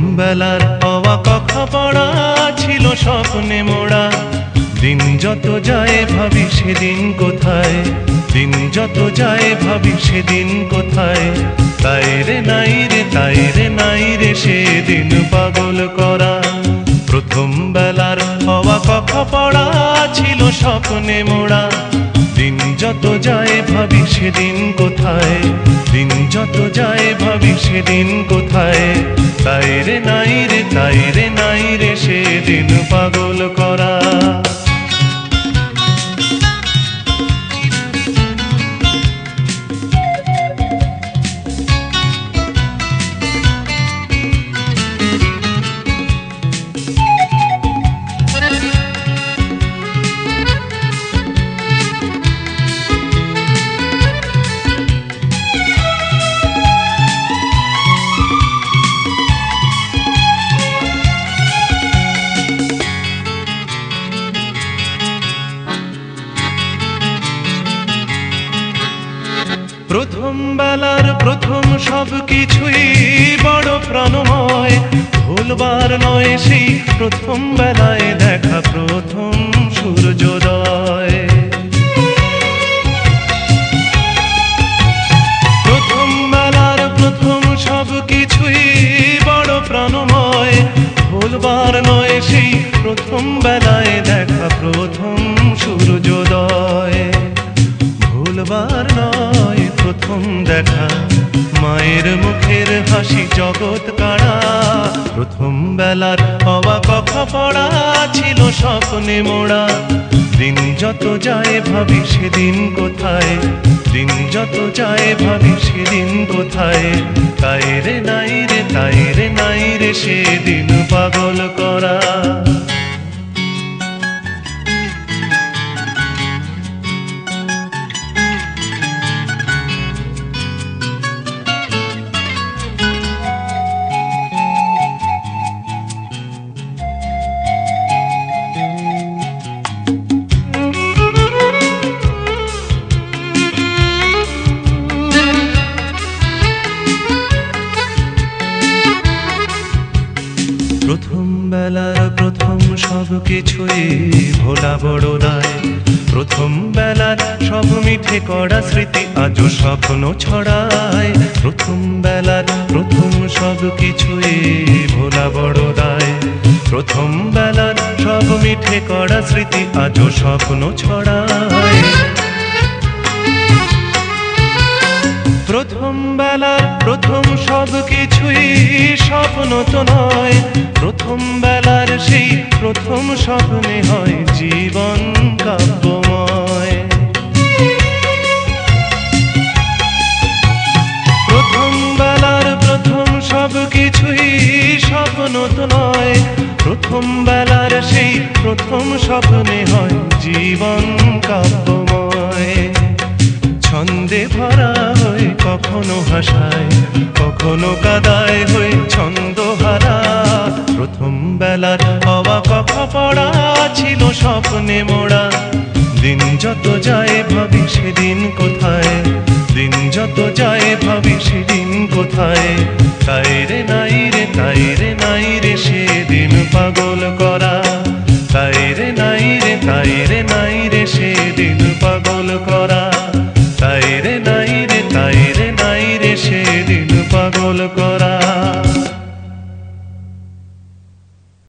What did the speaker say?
বেলার হওয়া কথা পড়া ছিল স্বপ্নে মোড়া। দিন যত যায় ভাবি সেদিন কোথায়, দিন যত যায় ভাবি সেদিন কোথায়। তাই রে নাই রে, তাই রে নাই রে সেদিন পাগল করা। প্রথম বেলার হওয়া কথা পড়া ছিল স্বপ্নে মোড়া। দিন যত যায় ভাবি সেদিন কোথায়, দিন যত যায় ভাবি সেদিন কোথায়। তাই রে নাই রে, তাই রে নাই রে সেদিন পাগল করা। প্রথম বেলার প্রথম সব কিছুই বড় প্রাণময়, ভুলবার নয় সেই প্রথম বেলায় দেখা প্রথম সূর্যোদয়। প্রথম বেলার প্রথম সব কিছুই বড় প্রাণময়, ভুলবার নয় সেই প্রথম বেলায় দেখা প্রথম সূর্যোদয়। ভুলবার নয় প্রথম দেখা মায়ের মুখের হাসি জগৎ কাড়া। প্রথম বেলার হওয়া কথা পড়া ছিল স্বপ্নে মোড়া। দিন যত যায় ভাবি সেদিন কোথায়, দিন যত যায় ভাবি সেদিন কোথায়। তাই রে নাই রে, তাই রে নাই রে সেদিন পাগল করা। প্রথম বেলার প্রথম সব কিছুই ভোলা বড় দায়। প্রথম বেলার সব মিঠে করা স্মৃতি আজও স্বপ্ন ছড়ায়। প্রথম বেলার প্রথম সব কিছুই ভোলা বড় দায়। প্রথম বেলার সব মিঠে করা স্মৃতি আজও স্বপ্ন ছড়ায়। প্রথম বেলার প্রথম সব কিছুই স্বপ্ন তো নয়, প্রথম বেলার সেই প্রথম স্বপ্নে হয় জীবন কাব্যময়। প্রথম বেলার প্রথম সব কিছুই স্বপ্ন তো নয়, প্রথম বেলার সেই প্রথম স্বপ্নে হয় জীবন কাব্যময়। ছন্দে ভরা হয়ে কখনো হাসায়, কখনো কাদায় হয়ে ছন্দহারা। প্রথম বেলার হওয়া কথা পড়া ছিল স্বপ্নে মোড়া। দিন যত যায় ভাবি সেদিন কোথায়, দিন যত যায় ভাবি সেদিন কোথায়। তাই রে নাই রে, তাই রে নাই রে সেদিন পাগল করা। তাই রে নাই রে, তাই রে নাই রে সেদিন পাগল করা।